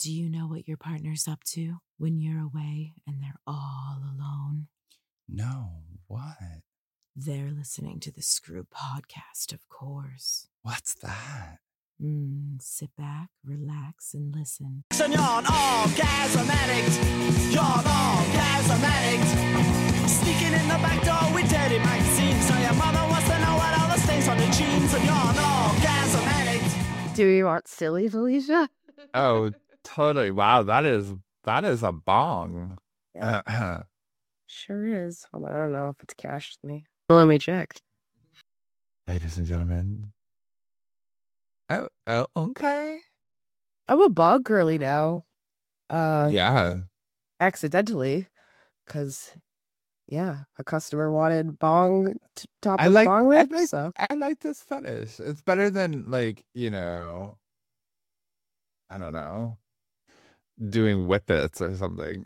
Do you know what your partner's up to when you're away and they're all alone? No, what? They're listening to the Screw podcast, of course. What's that? Sit back, relax, and listen. You're an orgasm addict. You're an orgasm addict. Sneaking in the back door with dirty magazines. So your mother wants to know what all the stains on the jeans. And you're an orgasm addict. Do you want silly, Felicia? Oh, totally. Wow, that is a bong. Yeah. Sure is. Hold on, I don't know if it's cashed me. Well, let me check. Ladies and gentlemen. Oh, okay. I'm a bog girly now. Yeah. Accidentally, because a customer wanted bong top I of like bong I rib. like, So I like this fetish. It's better than I don't know, doing whippets or something.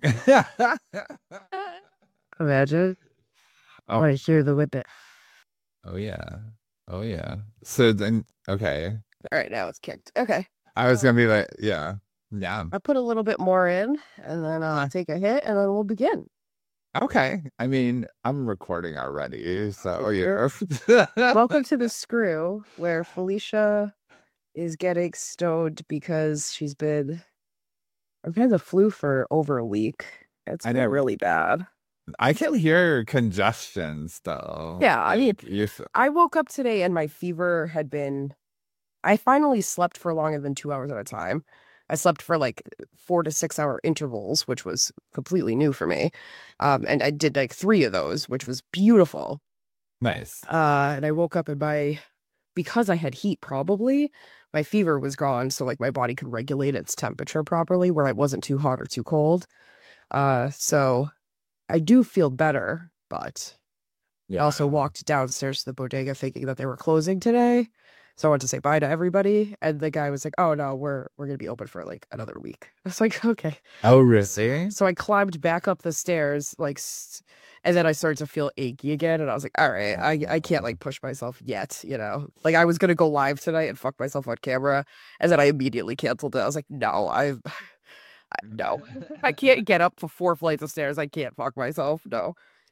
imagine. Oh. I hear the whippet. Oh yeah. So then, okay. All right, now it's kicked. Okay, I was gonna be like, yeah. I put a little bit more in, and then I'll take a hit, and then we'll begin. Okay. I mean, I'm recording already, so yeah. Welcome to the Screw, where Felicia is getting stoned because I've had the flu for over a week. It's I been know. really bad. I can hear congestion still. Yeah, I mean, You I woke up today and my fever I finally slept for longer than 2 hours at a time. I slept for like 4 to 6 hour intervals, which was completely new for me. And I did like 3 of those, which was beautiful. nice. And I woke up and because I had heat, probably my fever was gone. So like my body could regulate its temperature properly where I wasn't too hot or too cold. So I do feel better, but I also walked downstairs to the bodega thinking that they were closing today. So I went to say bye to everybody. And the guy was like, oh no, we're going to be open for like another week. I was like, okay. Oh, really? So I climbed back up the stairs, and then I started to feel achy again. And I was like, all right, I can't like push myself yet, Like I was going to go live tonight and fuck myself on camera. And then I immediately canceled it. I was like, no, no, I can't get up for 4 flights of stairs. I can't fuck myself. No.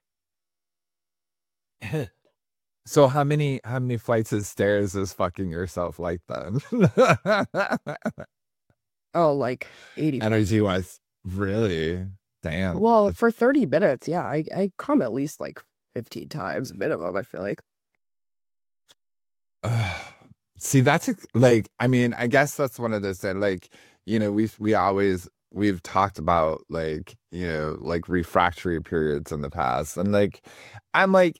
So how many flights of stairs is fucking yourself like then? Oh, like 80. Energy wise, really? Damn. Well, for 30 minutes, yeah, I come at least like 15 times minimum, I feel like. See, that's like, I mean, I guess that's one of those that like, we've talked about like, like refractory periods in the past. And like, I'm like,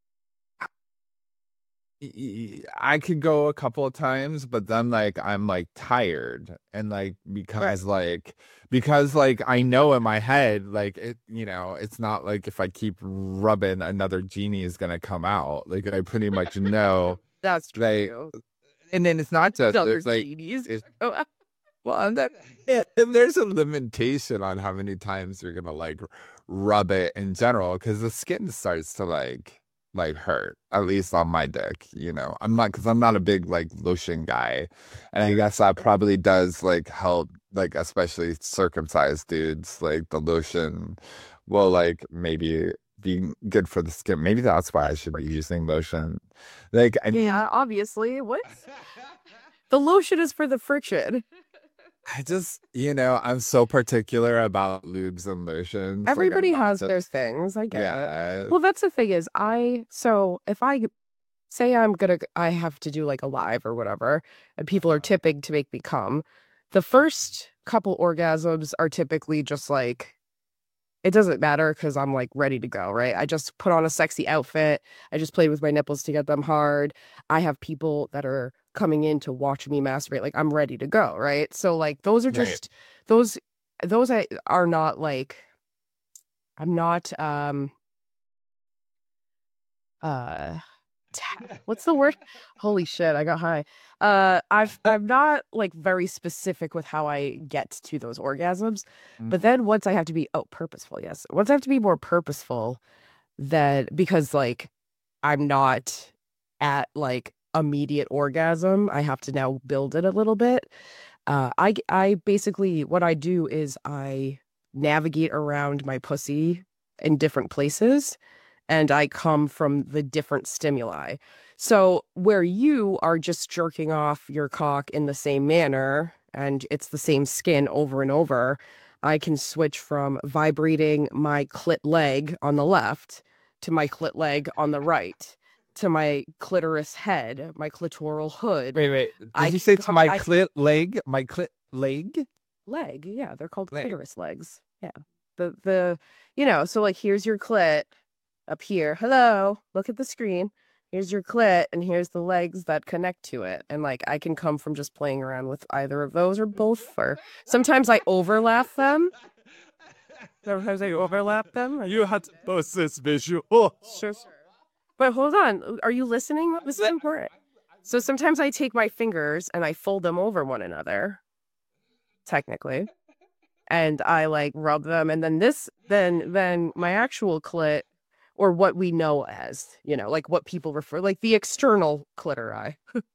I could go a couple of times, but then like I'm like tired and like because like I know in my head like it's not like if I keep rubbing another genie is gonna come out. Like I pretty much know That's like, true. and then it's not just Other it's like genies. well, and there's a limitation on how many times you're gonna like rub it in general because the skin starts to like hurt, at least on my dick. I'm not a big like lotion guy, and I guess that probably does like help, like especially circumcised dudes. Like the lotion will like maybe be good for the skin. Maybe that's why I should be using lotion. Like Yeah, obviously. What? The lotion is for the friction. I just, I'm so particular about lubes and lotions. Everybody Like, has their things. I get it. yeah. Well, that's the thing is if I say I have to do like a live or whatever, and people are tipping to make me come, the first couple orgasms are typically just like, it doesn't matter because I'm like ready to go, right? I just put on a sexy outfit. I just play with my nipples to get them hard. I have people that are coming in to watch me masturbate. Like I'm ready to go, right? So like those are just those are not like, I'm not what's the word? Holy shit, I got high. I'm not like very specific with how I get to those orgasms. But then once I have to be purposeful, yes. Once I have to be more purposeful, because like I'm not at like immediate orgasm, I have to now build it a little bit. I basically, what I do is I navigate around my pussy in different places, and I come from the different stimuli. So where you are just jerking off your cock in the same manner and it's the same skin over and over, I can switch from vibrating my clit leg on the left to my clit leg on the right to my clitoris head, my clitoral hood. Wait. I Did you say to come- my I- clit leg? My clit leg? Leg, yeah, they're called Leg. clitoris legs. Yeah. The so like here's your clit up here. Hello, look at the screen. Here's your clit and here's the legs that connect to it. And like I can come from just playing around with either of those or both, or sometimes I overlap them. Sometimes I overlap them. You had to post this visual. Sure. But hold on, are you listening? This is important. So sometimes I take my fingers and I fold them over one another, technically, and I like rub them, and then my actual clit, or what we know as, like what people refer, like the external clitori,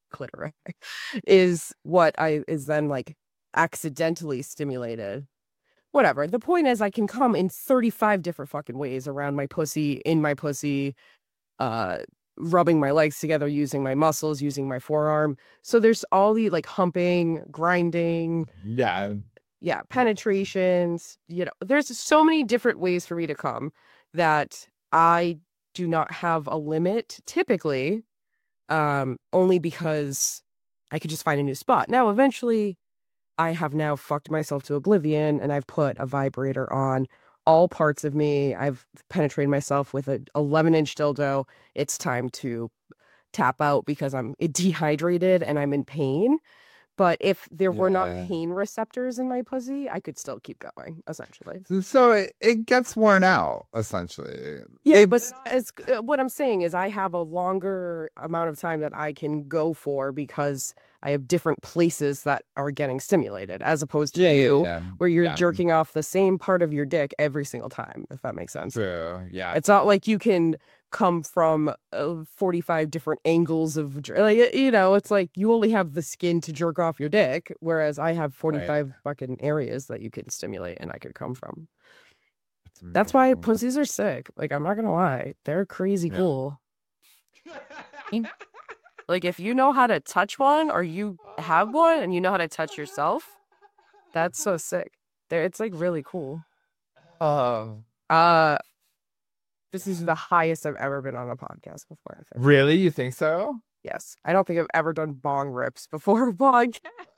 is what is then like accidentally stimulated. Whatever. The point is, I can come in 35 different fucking ways around my pussy, in my pussy, rubbing my legs together, using my muscles, using my forearm. So there's all the like humping, grinding, Yeah. penetrations. There's so many different ways for me to come that I do not have a limit typically, only because I could just find a new spot. Now, eventually, I have now fucked myself to oblivion, and I've put a vibrator on all parts of me. I've penetrated myself with an 11-inch dildo. It's time to tap out because I'm dehydrated and I'm in pain. But if there were not Yeah. pain receptors in my pussy, I could still keep going, essentially. So it gets worn out, essentially. Yeah, but what I'm saying is I have a longer amount of time that I can go for because I have different places that are getting stimulated, as opposed to you, where you're jerking off the same part of your dick every single time, if that makes sense. True. Yeah. It's not like you can come from 45 different angles of, it's like you only have the skin to jerk off your dick, whereas I have 45 fucking areas that you can stimulate and I could come from. That's why pussies are sick. Like, I'm not gonna lie, they're crazy cool. Like, if you know how to touch one, or you have one and you know how to touch yourself, that's so sick. It's like really cool. This is the highest I've ever been on a podcast before, I think. Really? You think so? Yes. I don't think I've ever done bong rips before a podcast.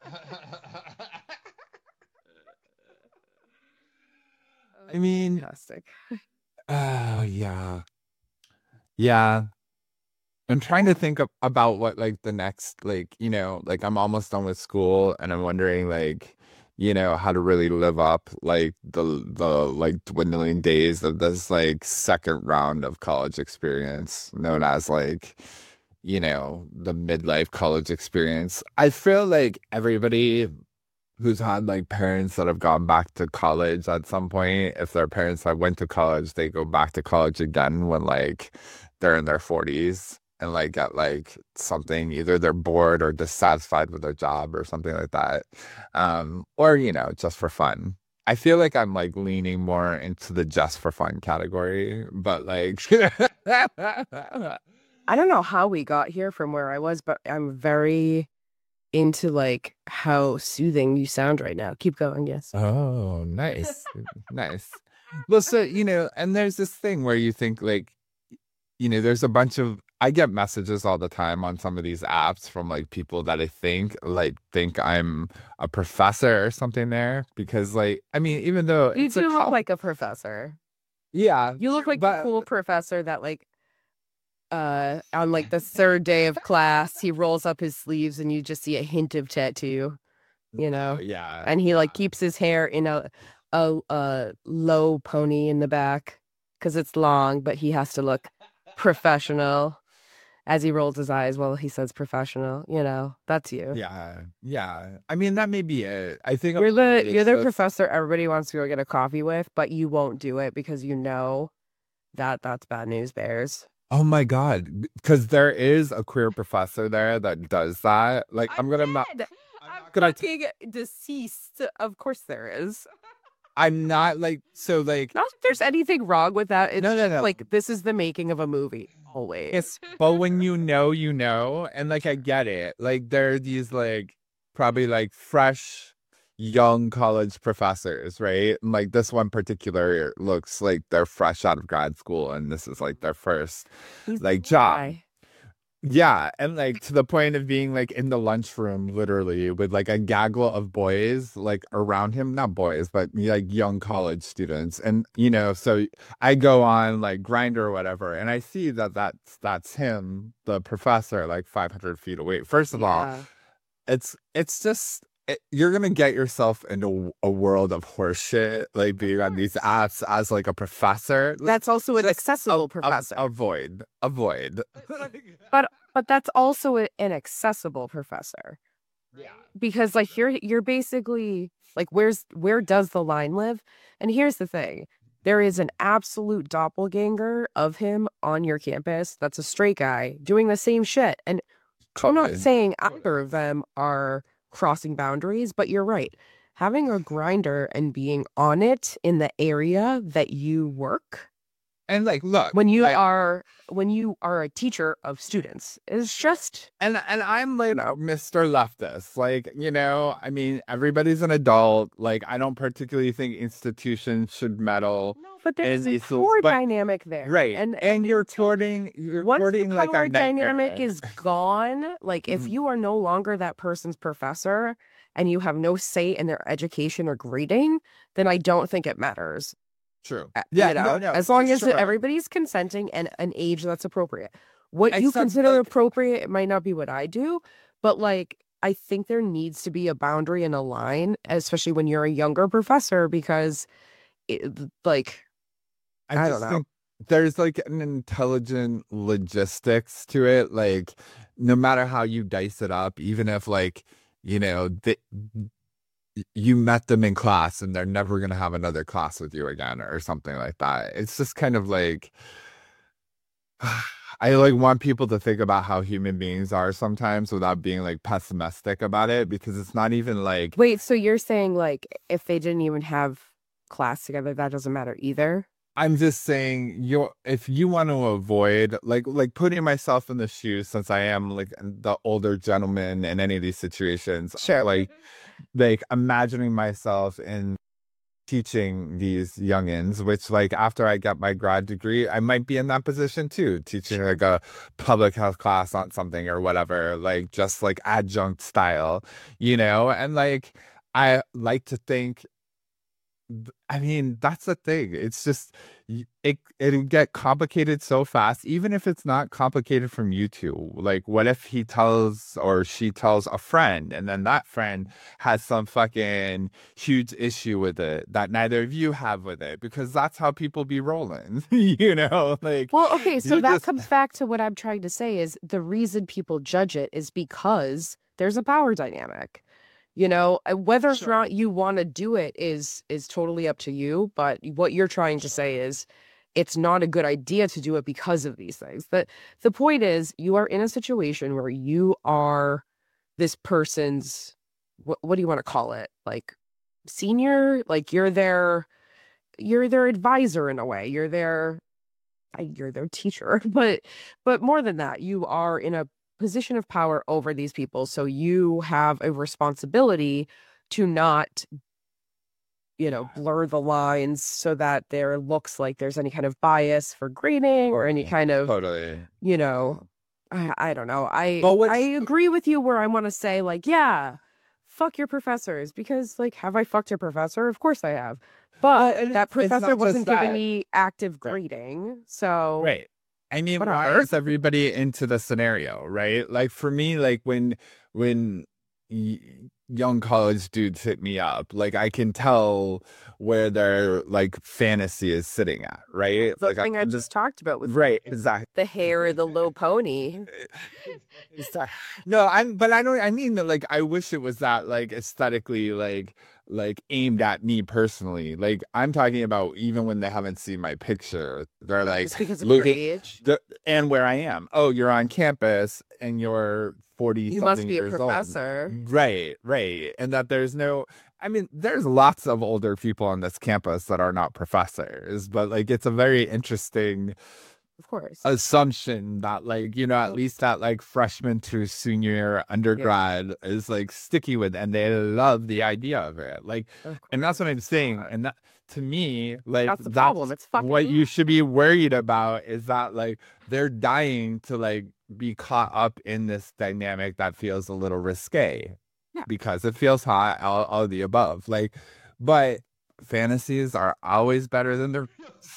I mean, Fantastic. oh yeah. Yeah. I'm trying to think about what like the next, like, like I'm almost done with school and I'm wondering like, how to really live up like the like dwindling days of this like second round of college experience known as like, the midlife college experience. I feel like everybody who's had like parents that have gone back to college at some point, if their parents that went to college, they go back to college again when like they're in their 40s. And like get like something, either they're bored or dissatisfied with their job or something like that, or just for fun. I feel like I'm like leaning more into the just for fun category, but like I don't know how we got here from where I was, but I'm very into like how soothing you sound right now. Keep going, yes. Oh, nice. Nice. Well, so and there's this thing where you think like, there's a bunch of, I get messages all the time on some of these apps from like people that I think I'm a professor or something there, because like, I mean, even though You do look like a professor. yeah, You look like the cool professor that like on like the third day of class, he rolls up his sleeves and you just see a hint of tattoo, yeah, and he like keeps his hair in a low pony in the back because it's long, but he has to look professional as he rolls his eyes while he says professional. That's you. yeah. I mean, that may be it. I think You're the professor everybody wants to go get a coffee with, but you won't do it because that's bad news bears. Oh my God, because there is a queer professor there that does that. Like, I'm gonna gonna fucking deceased. Of course there is. I'm not like so like Not that there's anything wrong with that. It's no. like this is the making of a movie. Always. It's but when you know, and like I get it. Like there are these like probably like fresh young college professors, right? And like this one particular looks like they're fresh out of grad school and this is like their first He's like the job. guy. Yeah, and like to the point of being like in the lunchroom, literally with like a gaggle of boys like around him, not boys, but like young college students. And so I go on like Grindr or whatever, and I see that that's him, the professor, like 500 feet away. First of all, Yeah. it's just you're gonna get yourself into a world of horseshit, like being on these apps as like a professor. That's also an Just accessible professor. Avoid. But that's also an accessible professor. Yeah. Because like you're basically like where does the line live? And here's the thing. There is an absolute doppelganger of him on your campus that's a straight guy doing the same shit. And I'm not Totally. saying either of them are crossing boundaries, but you're right. Having a grinder and being on it in the area that you work And like, look, when you I- are a teacher of students is just and I'm like Mr. Leftist, like I mean, everybody's an adult. Like, I don't particularly think institutions should meddle. but there's a these tools, power but- dynamic there. Right, and you're courting Once the like power a dynamic nightmare. is gone, like if Mhm. you are no longer that person's professor and you have no say in their education or grading, then I don't think it matters. True. You Yeah, know, no, as long as sure. everybody's consenting and an age that's appropriate. What you Except, consider like- appropriate, it might not be what I do, but like I think there needs to be a boundary and a line, especially when you're a younger professor, because like I don't just know. think there's like an intelligent logistics to it. Like, no matter how you dice it up, even if like, you met them in class and they're never going to have another class with you again or something like that. It's just kind of like, I like want people to think about how human beings are sometimes without being like pessimistic about it, because it's not even like, Wait, so you're saying like if they didn't even have class together, that doesn't matter either? I'm just saying, if you want to avoid like putting myself in the shoes, since I am like the older gentleman in any of these situations, Sure. like imagining myself in teaching these youngins, which like after I get my grad degree, I might be in that position too, teaching like a public health class on something or whatever, like just like adjunct style, and like I like to think. I mean, that's the thing. It's just it'll get complicated so fast, even if it's not complicated from you two. Like, what if he tells or she tells a friend, and then that friend has some fucking huge issue with it that neither of you have with it, because that's how people be rolling, Like, Well, okay, so you that just- comes back to what I'm trying to say is the reason people judge it is because there's a power dynamic. Whether or not you want to do it is totally up to you. But what you're trying to say is it's not a good idea to do it because of these things. But the point is you are in a situation where you are this person's, what do you want to call it? Like senior, like you're their advisor in a way. You're their teacher, but more than that, you are in a position of power over these people, so you have a responsibility to not blur the lines so that there looks like there's any kind of bias for grading or any kind of totally. I don't know. But what's- I agree with you where I want to say like, yeah, fuck your professors, because like, have I fucked your professor? Of course I have. But and that it's not professor just wasn't giving that. me active grading. So Right. I mean, Whatever. why is everybody into the scenario, right? Like for me, like when young college dudes hit me up, like I can tell where their like fantasy is sitting at, right? the Like thing I just talked about with right, exactly. the hair or the low pony. No, I mean that, like I wish it was that like aesthetically like aimed at me personally. Like I'm talking about even when they haven't seen my picture, they're like Just because of your looking age. and where I am. Oh, you're on campus and you're 40 You something must be a years old. professor. Right. And that there's no, I mean, there's lots of older people on this campus that are not professors, but like it's a very interesting Of course. assumption that like, at least that like freshman to senior undergrad is like sticky with, and they love the idea of it. Like, Of and that's what I'm saying. And that, to me, like That's the problem. It's fucking what you should be worried about is that like they're dying to like be caught up in this dynamic that feels a little risque. Yeah. Because it feels hot, all of the above. Like, but fantasies are always better than their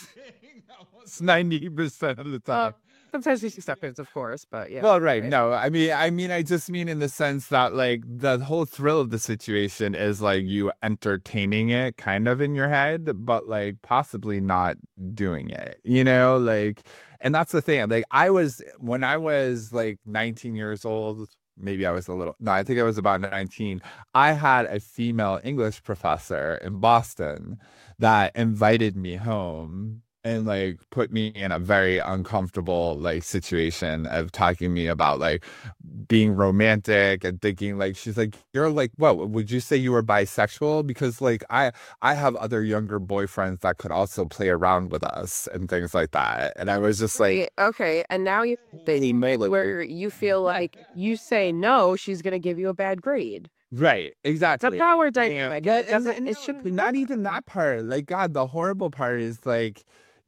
90% of the time. Sometimes these exceptions, of course, but yeah. Well, right. No, I mean, I just mean in the sense that like the whole thrill of the situation is like you entertaining it kind of in your head, but like possibly not doing it, like, and that's the thing. Like when I was like 19 years old, maybe I was I think I was about 19. I had a female English professor in Boston that invited me home and like put me in a very uncomfortable like situation of talking to me about like being romantic and thinking like, she's like, you're like, what would you say you were bisexual? Because like I have other younger boyfriends that could also play around with us and things like that. And I was just like, okay, and now you where you feel like you say no, she's gonna give you a bad grade. right, exactly. It's a power dynamic. It should not even that part. Like, God, the horrible part is like,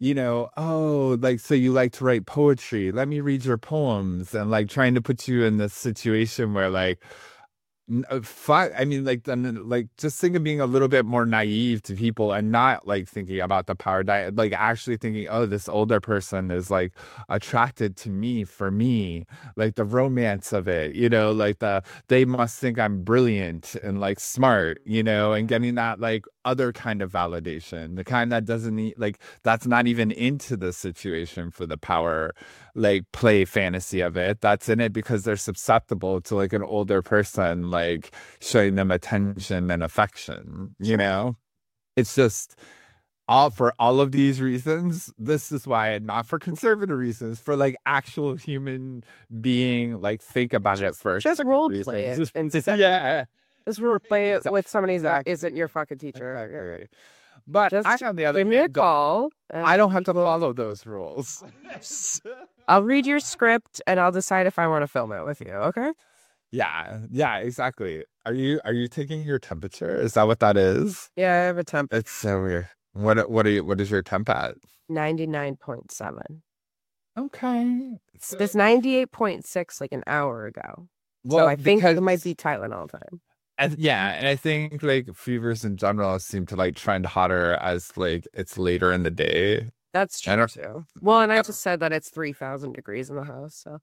oh, like, so you like to write poetry. Let me read your poems, and like trying to put you in this situation where like, I mean, like, then, like, just think of being a little bit more naive to people and not like thinking about the power diet, like actually thinking, oh, this older person is like attracted to me for me, like the romance of it, like they must think I'm brilliant and like smart, and getting that like other kind of validation, the kind that doesn't need, like, that's not even into the situation for the power, like play fantasy of it. That's in it because they're susceptible to like an older person, like showing them attention and affection, It's just for all of these reasons. This is why, not for conservative reasons, for like actual human being, like think about it first. Just role play it. Yeah. Just role play it with somebody that isn't your fucking teacher. Right. But Just I, on the other give me a hand, call. I don't have to follow those rules. I'll read your script and I'll decide if I want to film it with you. Okay. Yeah, exactly. Are you taking your temperature? Is that what that is? Yeah, I have a temp. It's so weird. What is your temp at? 99.7. Okay. It's 98.6 like an hour ago. Well, so I think it might be Tylenol time. And I think like fevers in general seem to like trend hotter as like it's later in the day. That's true too. Well, and I just said that it's 3,000 degrees in the house, so.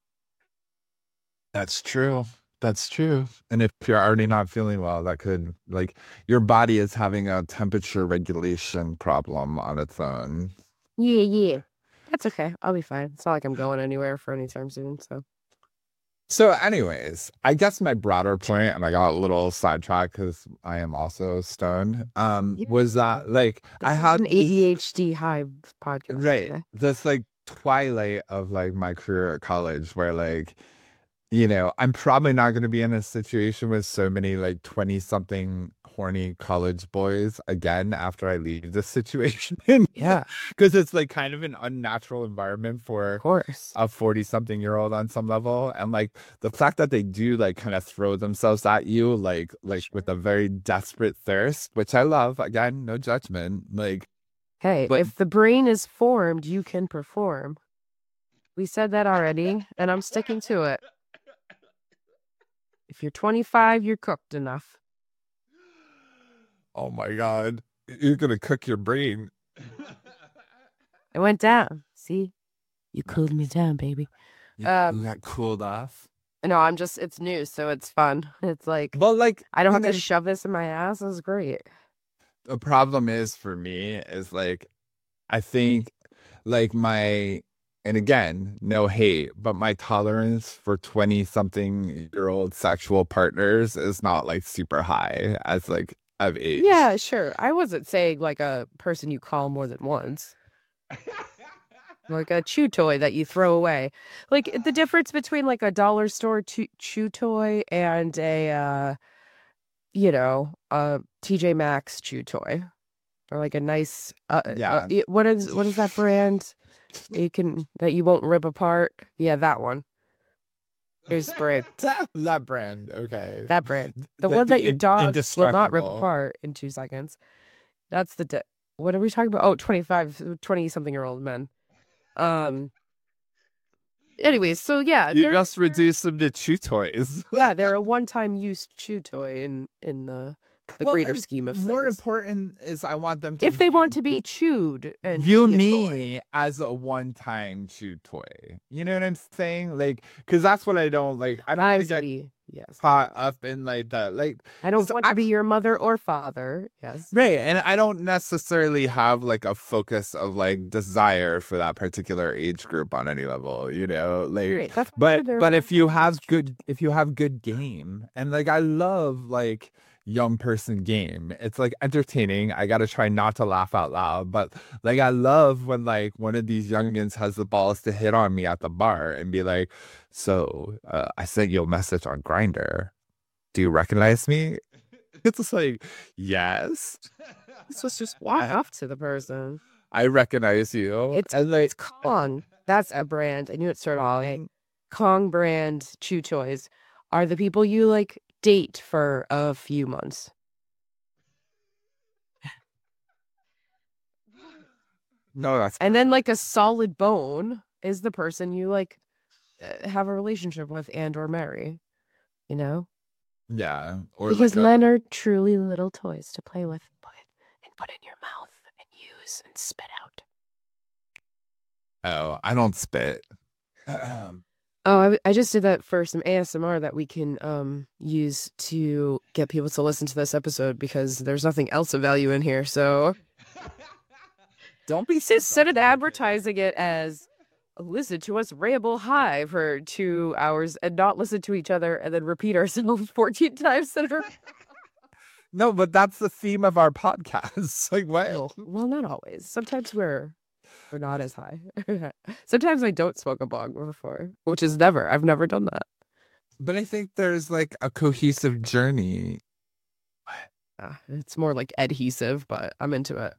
That's true. That's true. And if you're already not feeling well, that could, like, your body is having a temperature regulation problem on its own. Yeah. That's okay. I'll be fine. It's not like I'm going anywhere for any time soon, so. So anyways, I guess my broader point, and I got a little sidetracked because I am also stoned, was that like I had an ADHD hive podcast. Right. Today. This like twilight of like my career at college where like, I'm probably not going to be in a situation with so many like 20-something horny college boys again after I leave this situation. Yeah. Because it's like kind of an unnatural environment for Of course. a 40-something-year-old on some level. And like the fact that they do like kind of throw themselves at you like with a very desperate thirst, which I love. Again, no judgment. Like, hey, but if the brain is formed, you can perform. We said that already, and I'm sticking to it. If you're 25, you're cooked enough. oh my God, you're going to cook your brain. It went down. See? You cooled me down, baby. You got cooled off. No, it's new, so it's fun. It's like, well, like, I don't have to shove this in my ass. It's great. The problem is for me is like, I think like and again, no hate, but my tolerance for 20-something-year-old sexual partners is not like super high as like of age. Yeah, sure. I wasn't saying like a person you call more than once. like a chew toy that you throw away. Like the difference between like a dollar store chew toy and a a TJ Maxx chew toy, or like a nice Yeah. what is that brand that you won't rip apart? Yeah, that one. There's brand. That brand, okay. That brand. The one that your dog will not rip indestructible. apart in 2 seconds. That's what are we talking about? Oh, 20-something-year-old men. Anyways, so yeah, You just reduce them to chew toys. yeah, they're a one-time use chew toy in the greater and scheme of more things. important is I want them to If they want to be chewed and view be a toy. me as a one-time chew toy. You know what I'm saying? Like, because that's what I don't like. I don't I think I see. Yes. caught up in like that. Like, I don't so want to be your mother or father. Yes. right, and I don't necessarily have like a focus of like desire for that particular age group on any level, you know, like. Great. That's But they're- if you have good game, and like I love like young person game, it's like entertaining. I gotta try not to laugh out loud, but like I love when like one of these youngins has the balls to hit on me at the bar and be like, so I sent you a message on Grindr. Do you recognize me? It's just like, yes, So just walk up to the person. I recognize you. It's and like, It's Kong. That's a brand. I knew it started with a Kong brand chew toys are the people you like date for a few months. no, that's And then like a solid bone is the person you like have a relationship with and or marry, you know? yeah. Or Because like men are truly little toys to play with, put in your mouth and use and spit out. oh, I don't spit. Oh, I just did that for some ASMR that we can use to get people to listen to this episode because there's nothing else of value in here. So Don't be instead of advertising it as listen to us ramble high for 2 hours and not listen to each other and then repeat ourselves 14 times in a row. No, but that's the theme of our podcast. Like, what? Well, not always. Sometimes we're not as high. Sometimes I don't smoke a bong before, which is never. I've never done that. But I think there's like a cohesive journey. It's more like adhesive, but I'm into it.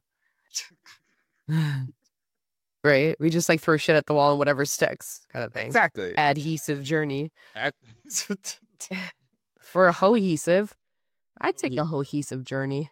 Right? We just like throw shit at the wall and whatever sticks, kind of thing. Exactly. Adhesive journey. For a cohesive, I'd take a cohesive journey.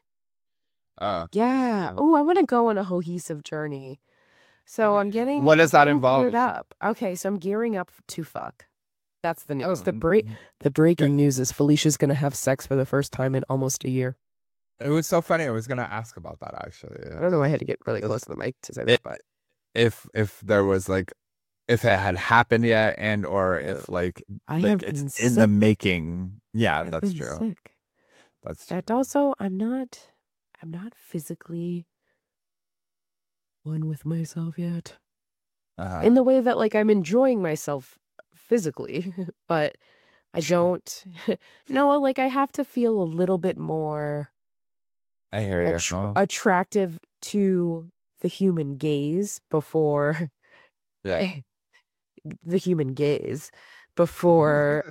Yeah. Oh, I want to go on a cohesive journey. So I'm getting. What does that I'm involve? geared up. Okay, so I'm gearing up to fuck. That's the news. The Mm. breaking news is Felicia's gonna have sex for the first time in almost a year. It was so funny. I was gonna ask about that actually. I don't know. I had to get really close to the mic to say that, but If there was like, if it had happened yet, and or if like, I like have it's been in the sick. making. Yeah, I've that's been true. sick. That's true. That also, I'm not physically one with myself yet. In the way that like I'm enjoying myself physically, but I don't. No, like I have to feel a little bit more I hear you. attractive to the human gaze before Yeah. the human gaze before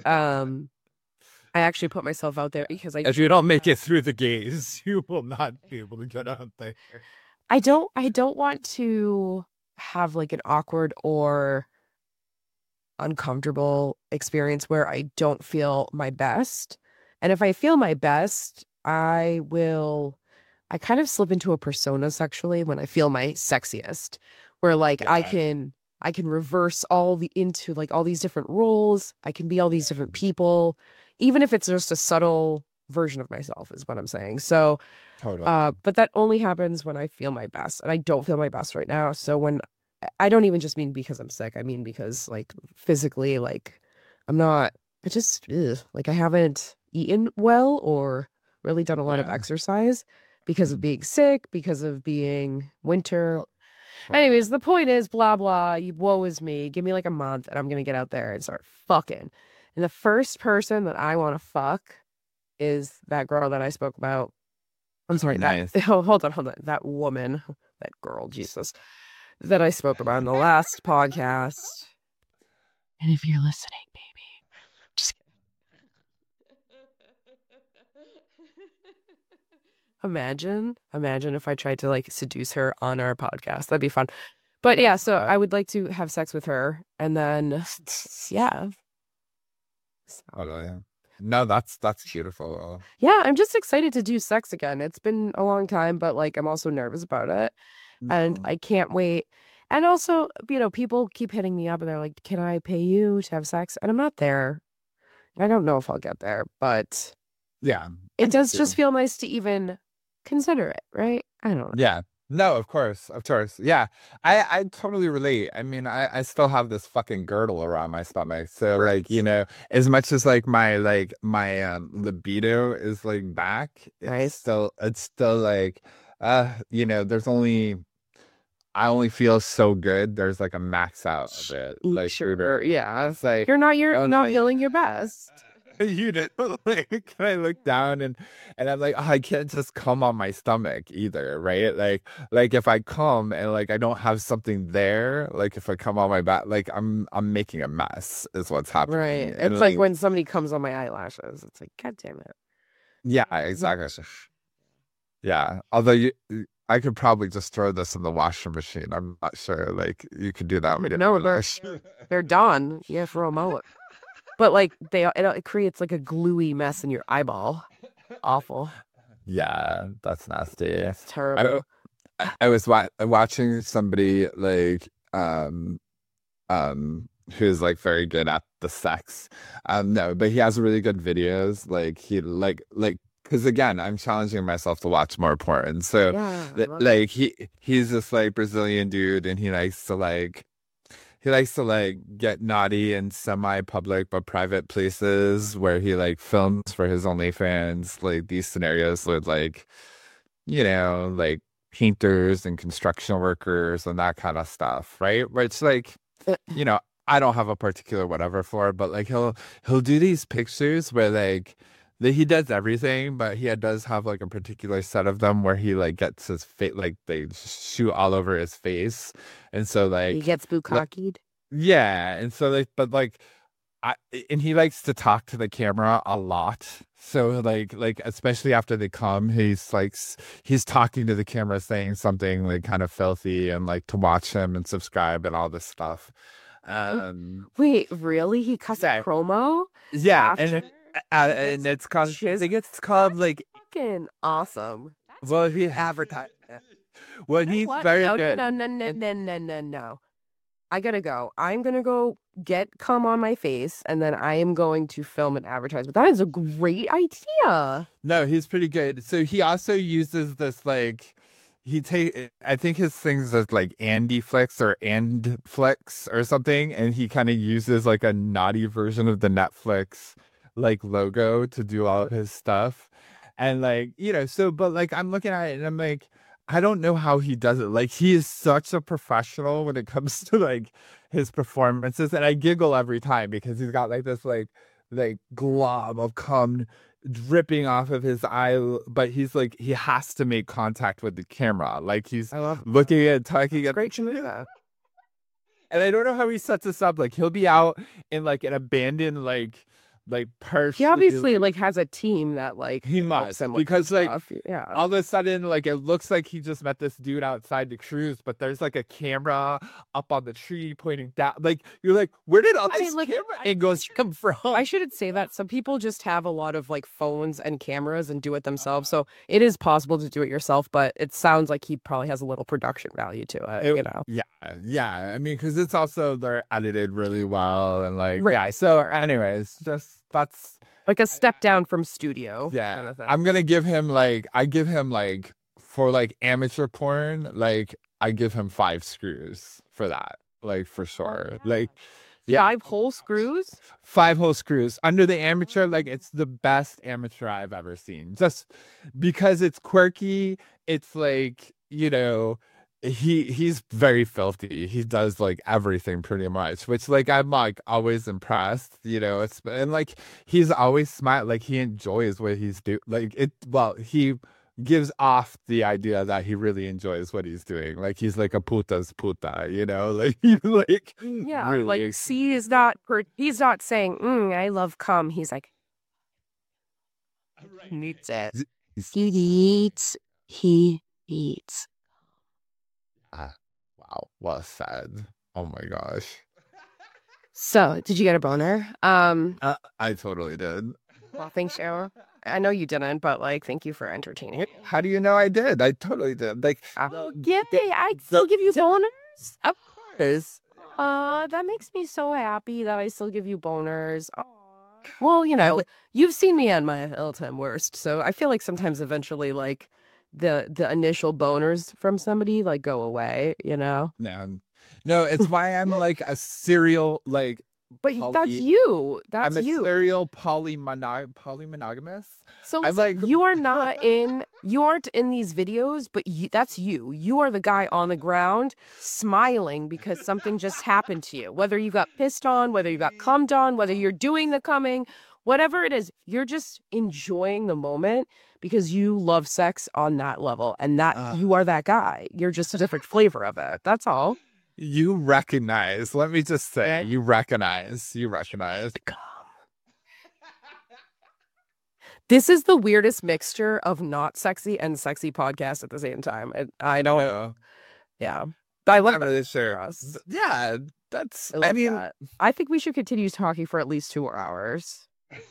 I actually put myself out there because If you don't make it through the gaze, you will not be able to get out there. I don't want to have like an awkward or uncomfortable experience where I don't feel my best. And if I feel my best, I kind of slip into a persona sexually when I feel my sexiest, where like I can reverse into like all these different roles. I can be all these different people, even if it's just a subtle version of myself is what I'm saying. So Totally. but that only happens when I feel my best, and I don't feel my best right now. So when I don't even just mean because I'm sick, I mean because like physically, like I'm not. I just like I haven't eaten well or really done a lot of exercise because of being sick, because of being winter. Anyways, the point is, blah blah. Woe is me. Give me like a month, and I'm gonna get out there and start fucking. And the first person that I want to fuck is that girl that I spoke about. I'm sorry. Nice. Hold on. That woman, that girl, Jesus. that I spoke about in the last podcast. And if you're listening, baby, just Imagine if I tried to like seduce her on our podcast. That'd be fun. But yeah, so I would like to have sex with her, and then yeah. Oh, yeah. No, that's beautiful. Yeah, I'm just excited to do sex again. It's been a long time, but like I'm also nervous about it. And I can't wait. And also, you know, people keep hitting me up and they're like, "Can I pay you to have sex?" And I'm not there. I don't know if I'll get there, but Yeah. it does just feel nice to even consider it, right? I don't know. Yeah. No, of course. Yeah. I totally relate. I mean, I still have this fucking girdle around my stomach. So like, you know, as much as like my libido is like back, Right. it's still like you know, I only feel so good. There's like a max out of it. Like Sure, yeah. it's like You're not feeling your best. you did like I look down and I'm like, oh, I can't just come on my stomach either, right? Like if I come and like I don't have something there, like if I come on my back, like I'm making a mess is what's happening. Right. And It's like when somebody comes on my eyelashes. It's like, God damn it. yeah, exactly. Yeah. Although I could probably just throw this in the washing machine. I'm not sure. Like you could do that. No, they're done. You throw them out. But like it creates like a gluey mess in your eyeball. Awful. Yeah, that's nasty. It's terrible. I was watching somebody like who's like very good at the sex. No, but he has really good videos. Like he like because again, I'm challenging myself to watch more porn. So Yeah, I love like he's this like Brazilian dude, and he likes to like get naughty in semi-public but private places where he like films for his OnlyFans, like these scenarios with like, you know, like painters and construction workers and that kind of stuff, right? Where it's like, you know, I don't have a particular whatever for it, but like he'll do these pictures where like he does everything, but he does have like a particular set of them where he like gets his face, like they shoot all over his face, and so like he gets bukkakied. yeah, and so like, but like, and he likes to talk to the camera a lot. So like especially after they come, he's talking to the camera, saying something like kind of filthy, and like to watch him and subscribe and all this stuff. Wait, really? He cuts a promo? Yeah, After? and it's called I think it's called like Fucking awesome. well he advertised. Well, he's very good. No. I gotta go. I'm gonna go get cum on my face, and then I am going to film an advertisement. That is a great idea. No, he's pretty good. So he also uses this like I think his things is like Andy Flicks or Andflix or something, and he kind of uses like a naughty version of the Netflix like logo to do all of his stuff. And like, you know, so but like I'm looking at it and I'm like, I don't know how he does it. Like he is such a professional when it comes to like his performances, and I giggle every time because he's got like this like glob of cum dripping off of his eye, but he's like he has to make contact with the camera. Like he's looking at talking at Great Jamaica. and I don't know how he sets this up. Like he'll be out in like an abandoned like purse. He obviously like has a team that like He helps must, him with because like stuff. Yeah. all of a sudden like it looks like he just met this dude outside the cruise, but there's like a camera up on the tree pointing down. Like you're like, where did all these camera angles come from? I shouldn't say that. Some people just have a lot of like phones and cameras and do it themselves. So it is possible to do it yourself, but it sounds like he probably has a little production value to it, you know. Yeah. I mean, because it's also they're edited really well and like Right. yeah. So anyways, just that's Like a step down from studio. yeah. kind of thing. I'm gonna give him like for like amateur porn, like I give him 5 screws for that, like for sure. Like yeah. 5 whole screws? 5 whole screws under the amateur. Like it's the best amateur I've ever seen, just because it's quirky. It's like, you know, he's very filthy. He does like everything pretty much, which like I'm like always impressed, you know. It's and like he's always smart. Like he enjoys what he's doing. Like it. Well, he gives off the idea that he really enjoys what he's doing. Like he's like a puta's puta, you know, like he's like Yeah, really like C is not he's not saying I love cum. He's like needs it. He eats. wow, well said. Oh my gosh. So, did you get a boner? I totally did. Well, thanks, you. I know you didn't, but like, thank you for entertaining it. How do you know I did? I totally did. Like, Give me, I still give you boners. of course. That makes me so happy that I still give you boners. Aw. Well, you know, you've seen me on my all-time worst, so I feel like sometimes eventually, like, the initial boners from somebody like go away, you know. No, it's why I'm like a serial like. But that's you. I'm That's a you. serial polymonogamous. So I'm like you are not in. You aren't in these videos, but that's you. You are the guy on the ground smiling because something just happened to you. Whether you got pissed on, whether you got cummed on, whether you're doing the cumming, whatever it is, you're just enjoying the moment because you love sex on that level, and that you are that guy. You're just a different flavor of it. That's all. You recognize. Let me just say, you recognize. This is the weirdest mixture of not sexy and sexy podcast at the same time. I know. Yeah. I love I'm really sure. us. Yeah, that's. I mean, that. I think we should continue talking for at least 2 hours.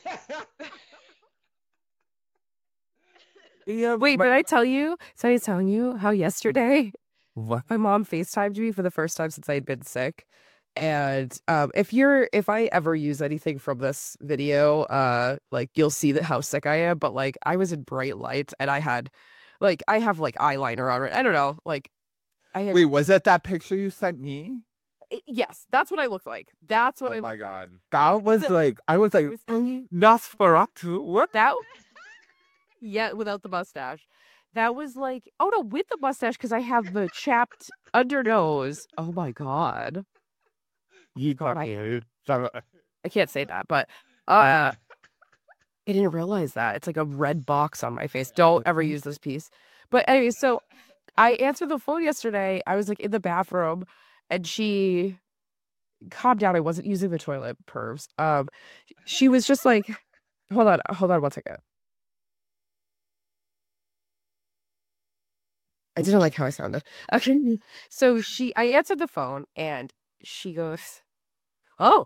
Yeah. Wait, did I tell you? So I was telling you how yesterday What? my mom FaceTimed me for the first time since I had been sick. And if I ever use anything from this video, like you'll see that how sick I am. But like I was in bright lights and I have eyeliner on it. I don't know. Like Wait, was that picture you sent me? Yes, that's what I look like. That's what Oh my god, that was like I was like Nosferatu. What? That yeah, without the mustache. That was like, oh no, with the mustache because I have the chapped under nose. Oh my god. I can't say that, but I didn't realize that. It's like a red box on my face. Don't ever use this piece. But anyway, so I answered the phone yesterday. I was like in the bathroom and she calmed down. I wasn't using the toilet pervs. She was just like, hold on 1 second. I didn't like how I sounded. Okay. So I answered the phone and she goes, oh.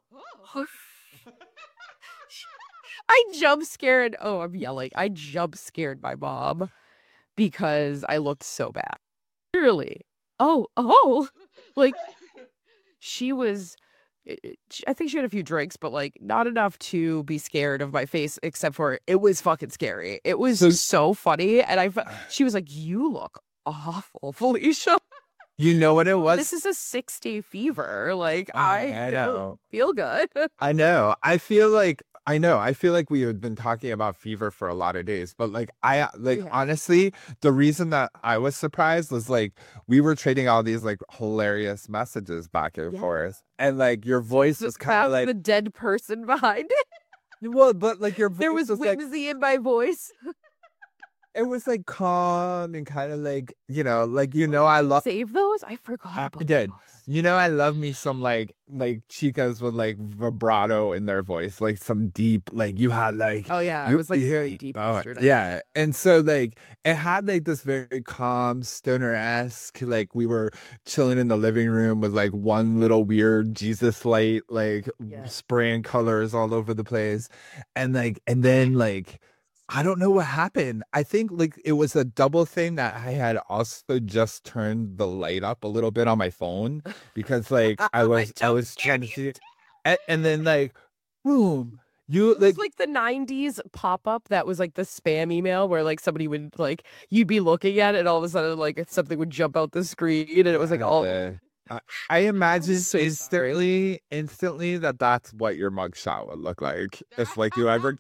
I jump scared. Oh, I'm yelling. I jump scared my mom because I looked so bad. Literally. Oh. Like she was, I think she had a few drinks, but like not enough to be scared of my face, except for it was fucking scary. It was so funny. And she was like, you look awful, Felicia. You know what it was? This is a 6-day fever. Like I don't feel good. I know. I feel like we have been talking about fever for a lot of days, but like honestly, the reason that I was surprised was like we were trading all these like hilarious messages back and forth, and like your voice was kind of like the dead person behind it. Well, but like your voice there was whimsy in my voice. It was like calm and kind of like, I love save those. I forgot. I did. I love me some like chicas with like vibrato in their voice, like some deep, like you had like. Oh yeah, it was like very deep. Yeah, and so like it had like this very calm stoner-esque, like we were chilling in the living room with like one little weird Jesus light, like spraying colors all over the place, and then I don't know what happened. I think like it was a double thing that I had also just turned the light up a little bit on my phone because like I was trying to see it. And then like boom, it's like the 90s pop-up that was like the spam email where like somebody would like you'd be looking at it and all of a sudden like something would jump out the screen and it was like all I imagine instantly that's what your mugshot would look like if like you ever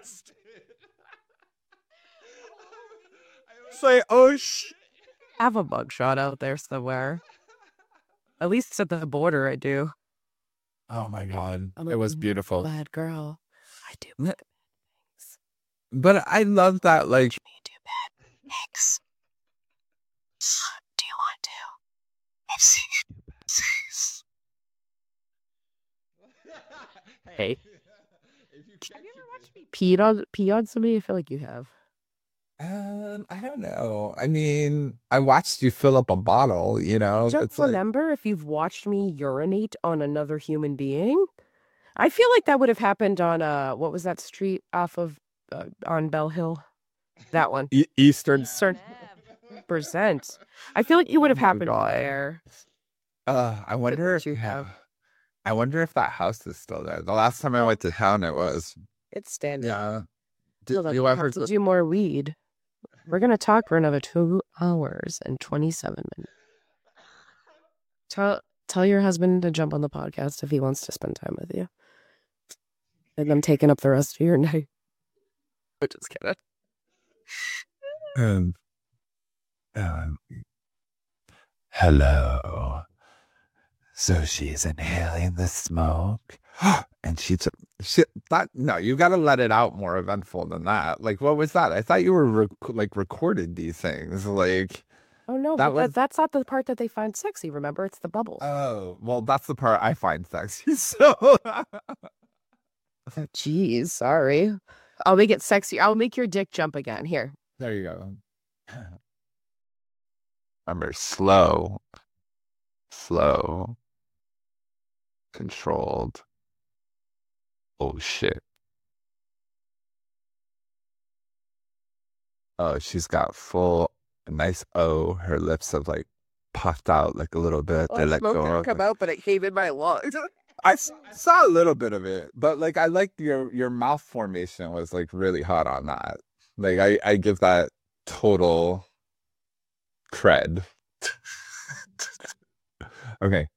say, oh have a mugshot out there somewhere. At least at the border, I do. Oh my god, it was beautiful. Bad girl, I do bad things. But I love that, like. Me do bad. Nix. Do you want to? I've seen you do bad things. Hey. Have you ever watched me pee on somebody? I feel like you have. I don't know. I mean, I watched you fill up a bottle, you know? Don't It's like, remember if you've watched me urinate on another human being. I feel like that would have happened on what was that street off of on Bell Hill? That one. Eastern. Certain percent. I feel like it would have Oh my happened God. there. I wonder if you have. I wonder if that house is still there. The last time I went to town, it was. It's standing. Yeah. Still Did don't you have ever? to do more weed. We're gonna talk for another 2 hours and 27 minutes. Tell your husband to jump on the podcast if he wants to spend time with you. And I'm taking up the rest of your night. I'm just kidding. Hello. So she's inhaling the smoke, and she thought, no, you got to let it out more eventful than that. Like, what was that? I thought you were recorded these things. Like, Oh no, That but was- that's not the part that they find sexy. Remember, it's the bubble. oh, well, that's the part I find sexy. So, Jeez, sorry. I'll make it sexy. I'll make your dick jump again. Here. there you go. Remember, slow, controlled. Oh shit. Oh, she's got full nice O. Her lips have like puffed out like a little bit. They let go. out, but it came in my lungs. I saw a little bit of it, but like I like your mouth formation was like really hot on that. Like I give that total cred. Okay.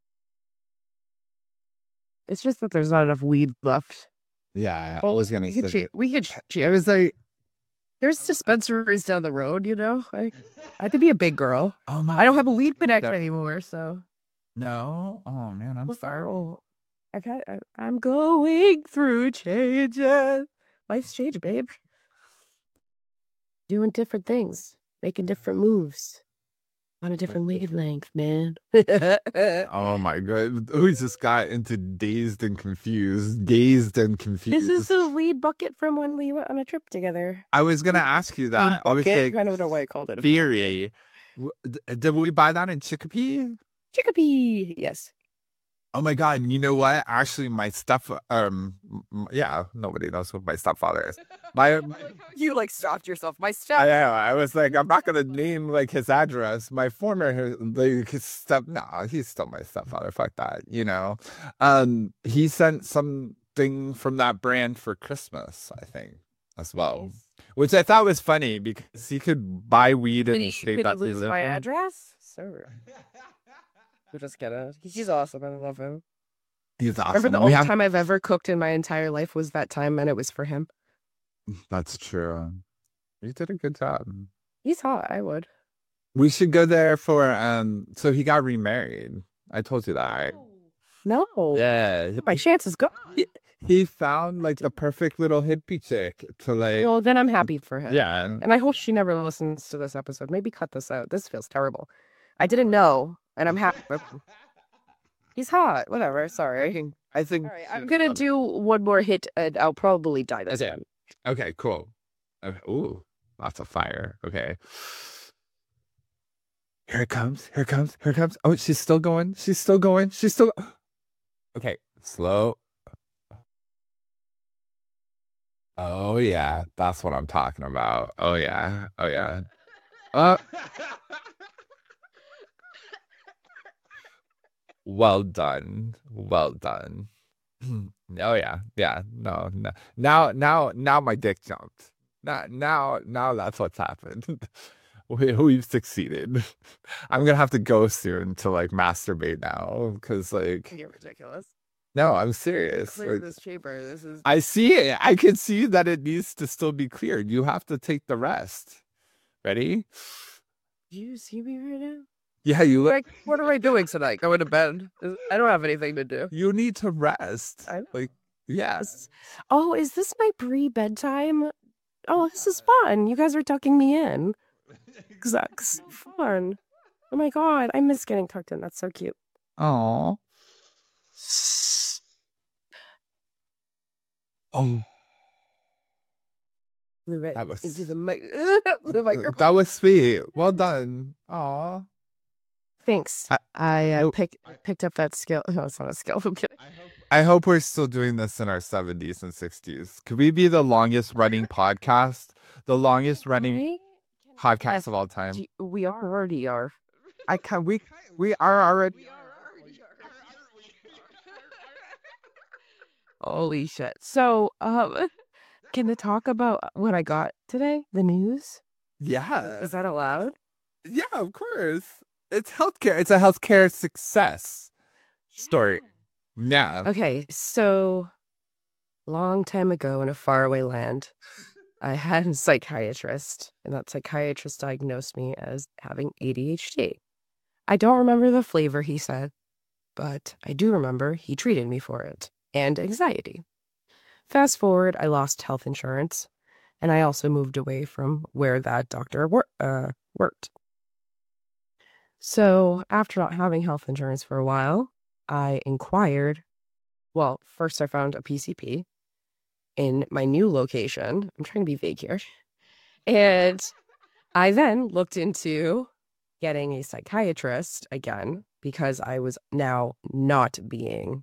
It's just that there's not enough weed left. Yeah, I was gonna say. We could. I was like, there's dispensaries down the road. You know, I could be a big girl. Oh my! I don't have a weed connection anymore, so. No. Oh man, I'm sorry. I'm going through changes. Life's changing, babe. Doing different things, making different moves on a different wavelength, man. Oh my god! We just got into dazed and confused. Dazed and confused. This is the weed bucket from when we went on a trip together. I was gonna ask you that. Obviously, I don't know why I called it a theory. Did we buy that in Chicopee? Chicopee. Yes. Oh my god! You know what? Actually, my yeah, nobody knows who my stepfather is. My You like stopped yourself. My I step. know. I was like, I'm not gonna name like his address. My former like his no, he's still my stepfather. Fuck that. You know. He sent something from that brand for Christmas, I think, as well. Which I thought was funny because he could buy weed in the state that they live my in. address? Sir. We're just kidding. He's awesome. I love him. He's Remember awesome. the only time I've ever cooked in my entire life was that time, and it was for him. That's true. You did a good job. He's hot. I would. We should go there for so he got remarried. I told you that, right? No. Yeah. My chance is gone. He found like the perfect little hippie chick to like Well, then I'm happy for him. yeah. And I hope she never listens to this episode. Maybe cut this out. This feels terrible. I didn't know, and I'm happy. He's hot. Whatever. Sorry. I think All right. I'm gonna do one more hit, and I'll probably die this Okay. time. Okay, cool. Ooh, lots of fire. Okay. Here it comes. Here it comes. Here it comes. Oh, she's still going. She's still going. She's still okay. Slow. Oh yeah, that's what I'm talking about. Oh yeah. Oh yeah. Well done. Well done. Oh yeah. Yeah. No. Now my dick jumped. Now that's what's happened. We've succeeded. I'm gonna have to go soon to like masturbate now because like You're ridiculous. no, I'm serious. Clear Like, this chamber. This is. I see it. I can see that it needs to still be cleared. You have to take the rest. Ready? Do you see me right now? Yeah, you look. Like, what am I doing tonight? Going to bed? I don't have anything to do. You need to rest. I know. Like, yes. Oh, is this my pre-bedtime Oh, this is fun. You guys are tucking me in. Exactly. So fun. Oh my God. I miss getting tucked in. That's so cute. Oh. Oh. Move it That was- into the, the microphone. That was sweet. Well done. Aw. Thanks. I picked up that skill. No, it's not a skill. I'm kidding. I hope we're still doing this in our 70s and 60s. Could we be the longest running podcast? The longest running Right? podcast of all time. We already are. We are already. Holy shit. So, can I talk about what I got today? The news? Yeah. Is that allowed? Yeah, of course. It's healthcare. It's a healthcare success story. Yeah. Okay, so long time ago in a faraway land, I had a psychiatrist, and that psychiatrist diagnosed me as having ADHD. I don't remember the flavor he said, but I do remember he treated me for it and anxiety. Fast forward, I lost health insurance, and I also moved away from where that doctor worked. So after not having health insurance for a while, I inquired. Well, first I found a PCP in my new location. I'm trying to be vague here. And I then looked into getting a psychiatrist again because I was now not being,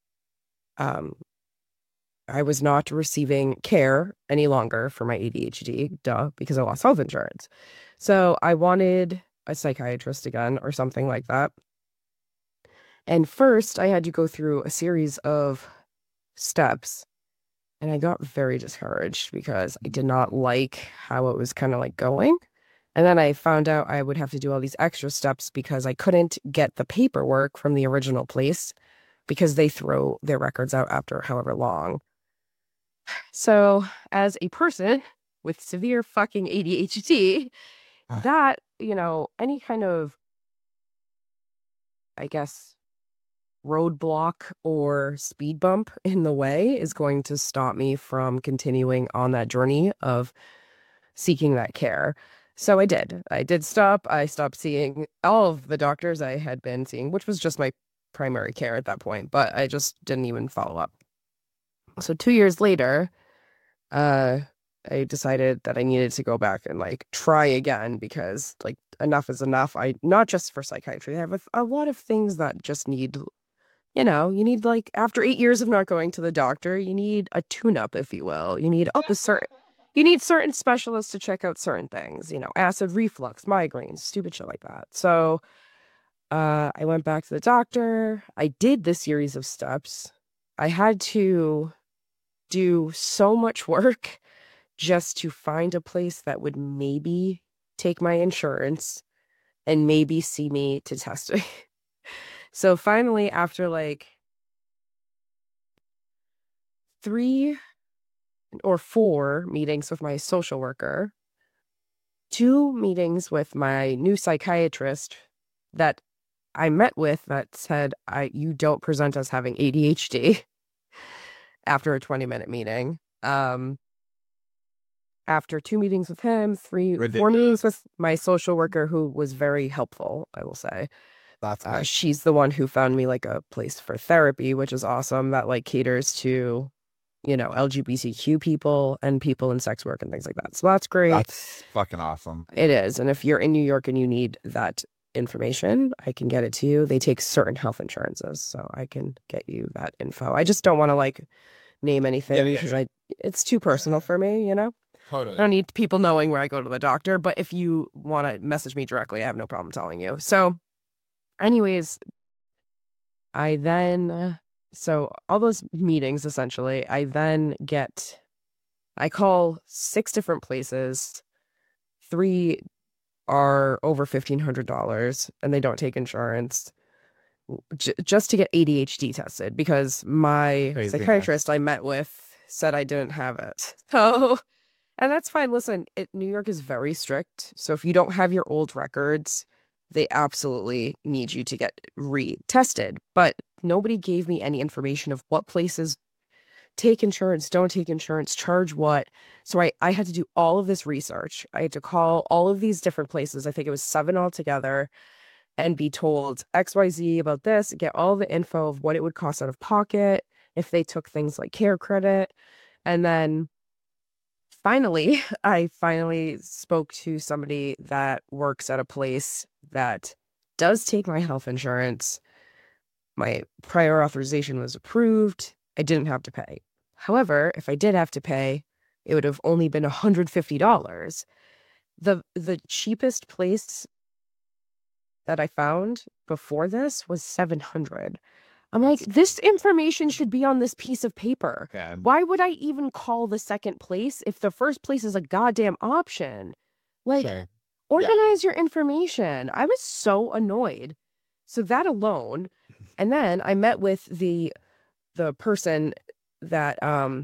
I was not receiving care any longer for my ADHD, because I lost health insurance. So I wanted a psychiatrist again or something like that. And first I had to go through a series of steps, and I got very discouraged because I did not like how it was kind of like going. And then I found out I would have to do all these extra steps because I couldn't get the paperwork from the original place because they throw their records out after however long. So as a person with severe fucking ADHD, that, any kind of, I guess, roadblock or speed bump in the way is going to stop me from continuing on that journey of seeking that care. So I did stop. I stopped seeing all of the doctors I had been seeing, which was just my primary care at that point, but I just didn't even follow up. So 2 years later, I decided that I needed to go back and try again because enough is enough. Not just for psychiatry. I have a lot of things that just need, you need after 8 years of not going to the doctor, you need a tune-up, if you will. You need certain specialists to check out certain things, acid reflux, migraines, stupid shit like that. So I went back to the doctor. I did the series of steps. I had to do so much work just to find a place that would maybe take my insurance and maybe see me to test me. So finally, after 3 or 4 meetings with my social worker, 2 meetings with my new psychiatrist that I met with that said, you don't present as having ADHD after a 20-minute meeting. After 2 meetings with him, 4 meetings with my social worker, who was very helpful, I will say. That's nice. She's the one who found me a place for therapy, which is awesome, that caters to, LGBTQ people and people in sex work and things like that. So that's great. That's fucking awesome. It is. And if you're in New York and you need that information, I can get it to you. They take certain health insurances, so I can get you that info. I just don't want to name anything because it's too personal for me, Totally. I don't need people knowing where I go to the doctor, but if you want to message me directly, I have no problem telling you. So anyways, so all those meetings, essentially, I call 6 different places. 3 are over $1,500 and they don't take insurance just to get ADHD tested because my psychiatrist I met with said I didn't have it. So, and that's fine. Listen, New York is very strict. So if you don't have your old records, they absolutely need you to get retested. But nobody gave me any information of what places take insurance, don't take insurance, charge what. So I had to do all of this research. I had to call all of these different places. I think it was 7 altogether, and be told XYZ about this, get all the info of what it would cost out of pocket if they took things like care credit. And then finally, I finally spoke to somebody that works at a place that does take my health insurance. My prior authorization was approved. I didn't have to pay. However, if I did have to pay, it would have only been $150. The cheapest place that I found before this was $700. I'm like, this information should be on this piece of paper. Yeah. Why would I even call the second place if the first place is a goddamn option? Like, Sure. organize your information. I was so annoyed. So that alone, and then I met with the person that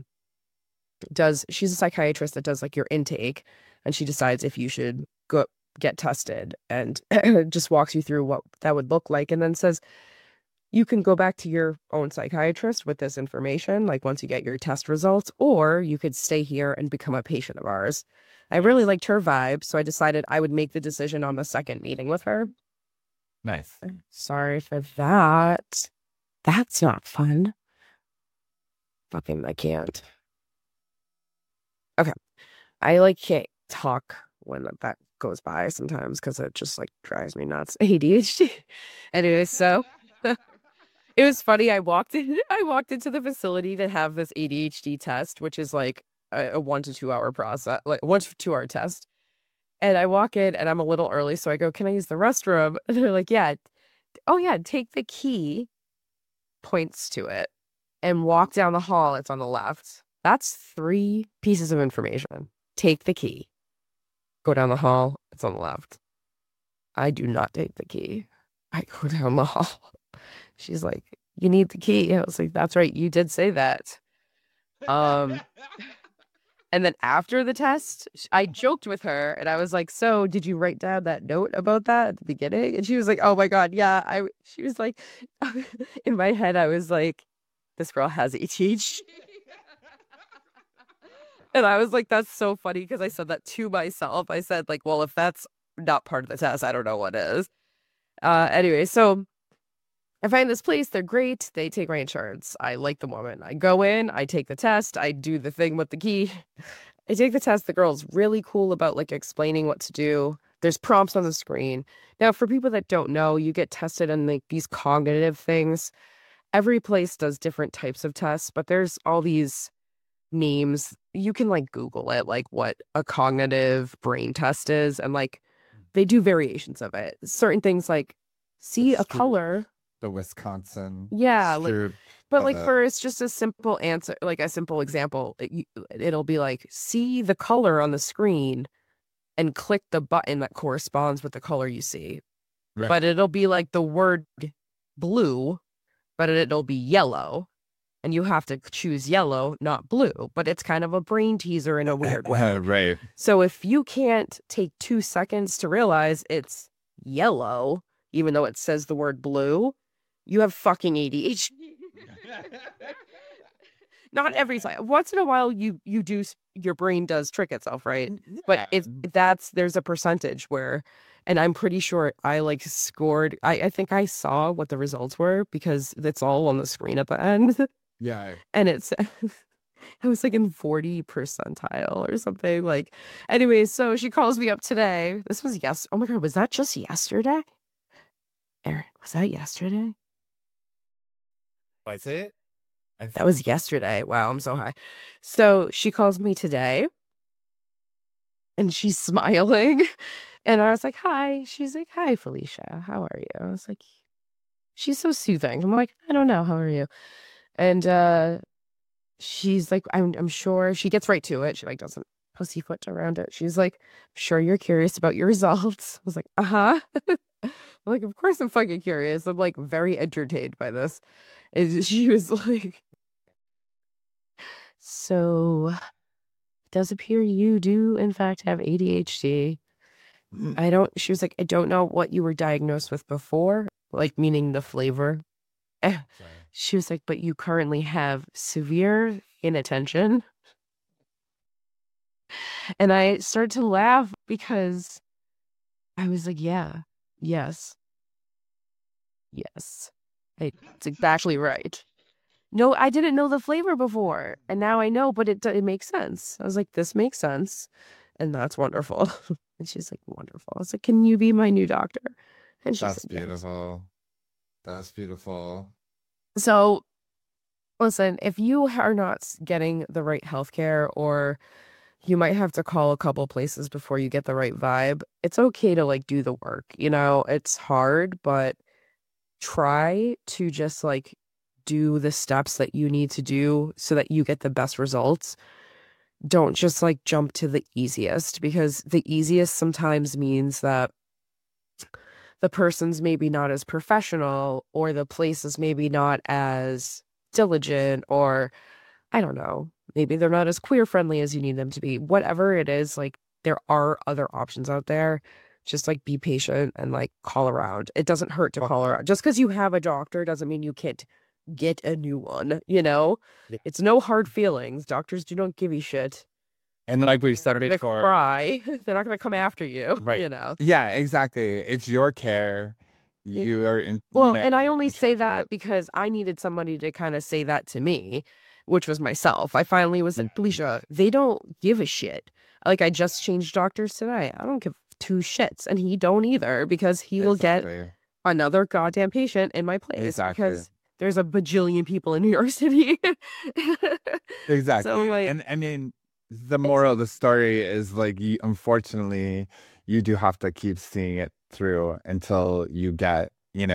she's a psychiatrist that does like your intake, and she decides if you should go get tested, and just walks you through what that would look like, and then says you can go back to your own psychiatrist with this information, like once you get your test results, or you could stay here and become a patient of ours. I really liked her vibe, so I decided I would make the decision on the second meeting with her. Nice. Sorry for that. That's not fun. Fucking, I can't. Okay. I like can't talk when that goes by sometimes because it just like drives me nuts. ADHD. Anyway, so it was funny. I walked into the facility to have this ADHD test, which is like a 1 to 2 hour process, like 1 to 2 hour test. And I walk in and I'm a little early, so I go, "Can I use the restroom?" And they're like, "Yeah." "Oh yeah, take the key," points to it, "and walk down the hall. It's on the left." That's 3 pieces of information. Take the key. Go down the hall. It's on the left. I do not take the key. I go down the hall. She's like, "You need the key." I was like, "That's right. You did say that." And then after the test, I joked with her and I was like, "So did you write down that note about that at the beginning?" And she was like, "Oh my God, yeah." She was like, in my head, I was like, "This girl has ADHD." And I was like, that's so funny because I said that to myself. I said like, well, if that's not part of the test, I don't know what is. Anyway, so I find this place. They're great. They take my insurance. I like the woman. I go in, I take the test. I do the thing with the key. I take the test. The girl's really cool about like explaining what to do. There's prompts on the screen. Now, for people that don't know, you get tested on like these cognitive things. Every place does different types of tests, but there's all these names. You can like Google it, like what a cognitive brain test is, and like they do variations of it. Certain things like see a color. The Wisconsin. Yeah, like, Stroop, but like for it's just a simple answer, like a simple example. It'll be like see the color on the screen and click the button that corresponds with the color you see. Right. But it'll be like the word blue, but it'll be yellow. And you have to choose yellow, not blue. But it's kind of a brain teaser in a weird way. Right. So if you can't take 2 seconds to realize it's yellow, even though it says the word blue, you have fucking ADHD. Not every time. Once in a while, your brain does trick itself, right? But there's a percentage where, and I'm pretty sure I like scored. I think I saw what the results were because it's all on the screen at the end. Yeah. And it's I was like in 40 percentile or something. Like, anyway, so she calls me up today. This was oh my God, was that just yesterday? Aaron, was that yesterday? Was it? That was yesterday. Wow, I'm so high. So she calls me today and she's smiling. And I was like, "Hi." She's like, "Hi, Felicia. How are you?" I was like, she's so soothing. I'm like, "I don't know. How are you?" And she's like, I'm sure. She gets right to it. She like doesn't pussyfoot around it. She's like, "I'm sure you're curious about your results." I was like, "Uh-huh." I'm like, "Of course I'm fucking curious." I'm like very entertained by this. And she was like, "So it does appear you do in fact have ADHD. She was like, "I don't know what you were diagnosed with before," like meaning the flavor. She was like, "But you currently have severe paying attention. And I started to laugh because I was like, yeah, yes, yes. It's exactly right. No, I didn't know the flavor before, and now I know, but it makes sense. I was like, this makes sense, and that's wonderful. And she's like, wonderful. I was like, can you be my new doctor? And she That's said, yes. beautiful. That's beautiful. So, listen, if you are not getting the right healthcare, or you might have to call a couple places before you get the right vibe, it's okay to like do the work. You know, it's hard, but try to just like do the steps that you need to do so that you get the best results. Don't just like jump to the easiest, because the easiest sometimes means that the person's maybe not as professional, or the place is maybe not as diligent, or I don't know, maybe they're not as queer friendly as you need them to be. Whatever it is, like there are other options out there. Just like be patient and like call around. It doesn't hurt to call around. Just because you have a doctor doesn't mean you can't get a new one, you know? It's no hard feelings. Doctors do not give a shit. And like we started They for cry. They're not going to come after you, Right. you know? Yeah, exactly. It's your care. You are in. Well, and I only say that because I needed somebody to kind of say that to me, which was myself. I finally was like, Felicia, they don't give a shit. Like, I just changed doctors today. I don't give two shits. And he don't either, because he will get Exactly. another goddamn patient in my place. Exactly. Because there's a bajillion people in New York City. Exactly. So, like, And I mean, the moral of the story is like, unfortunately, you do have to keep seeing it through until you get,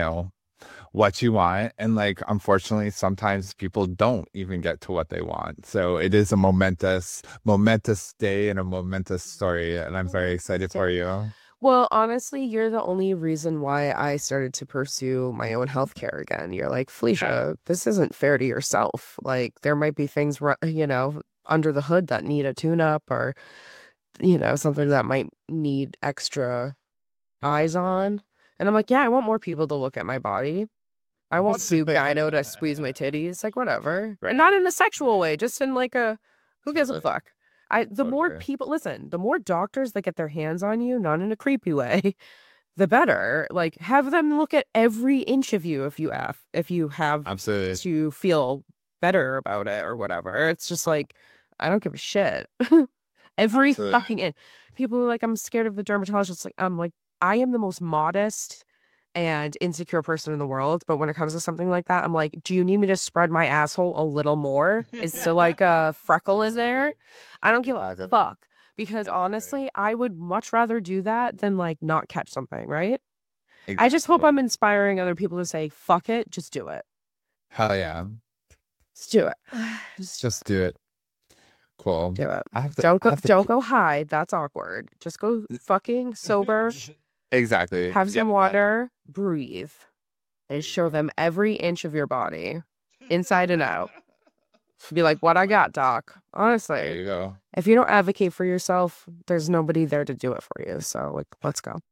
what you want. And like, unfortunately, sometimes people don't even get to what they want. So it is a momentous day and a momentous story. And I'm very excited for you. well, honestly, you're the only reason why I started to pursue my own healthcare again. You're like, Felicia, this isn't fair to yourself. Like, there might be things, under the hood that need a tune-up, or, something that might need extra eyes on. And I'm like, yeah, I want more people to look at my body. I want Sue Gyno to squeeze my titties, like whatever. And not in a sexual way, just in like a, who gives a fuck? The more Okay. people, listen, the more doctors that get their hands on you, not in a creepy way, the better. Like, have them look at every inch of you if you have Absolutely. to feel better about it or whatever. It's just like, I don't give a shit. Every Absolutely. fucking inch. People are like, I'm scared of the dermatologist. Like, I'm like, I am the most modest and insecure person in the world, but when it comes to something like that, I'm like, do you need me to spread my asshole a little more? Is there like a freckle in there? I don't give a fuck, because honestly, I would much rather do that than like not catch something, right? I just hope I'm inspiring other people to say, fuck it, just do it. Hell yeah. Just do it. Just do it. Cool. Do it. I have to, Don't go high. That's awkward. Just go fucking sober. Exactly. Have some water, breathe, and show them every inch of your body, inside and out. Be like, what I got, doc. There Honestly, you go. if you don't advocate for yourself, there's nobody there to do it for you. So, like, let's go.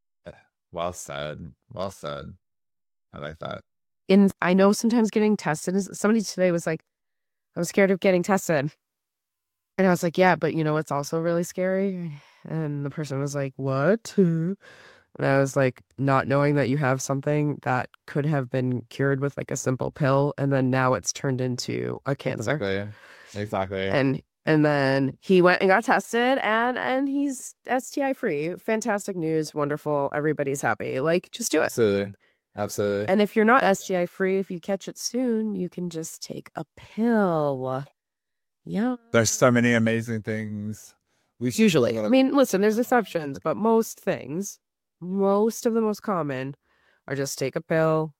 Well said. Well said. I like that. And I know sometimes getting tested is, somebody today was like, I'm scared of getting tested. And I was like, yeah, but it's also really scary. And the person was like, what? And I was like, not knowing that you have something that could have been cured with like a simple pill, and then now it's turned into a cancer. Exactly. And then he went and got tested, and he's STI free. Fantastic news, wonderful. Everybody's happy. Like, just do it. Absolutely. Absolutely. And if you're not STI free, if you catch it soon, you can just take a pill. Yeah. There's so many amazing things. Usually. I mean, listen, there's exceptions, but most things, most of the most common, are just take a pill,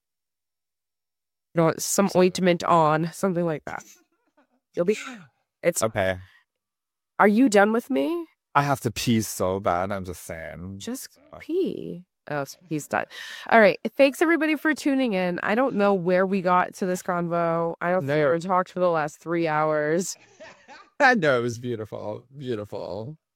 some ointment on, something like that. You'll be. It's. Okay. Are you done with me? I have to pee so bad. I'm just saying. Just pee. Oh, he's done. All right. Thanks everybody for tuning in. I don't know where we got to this convo. I don't think we talked for the last 3 hours. I know, it was beautiful. Beautiful.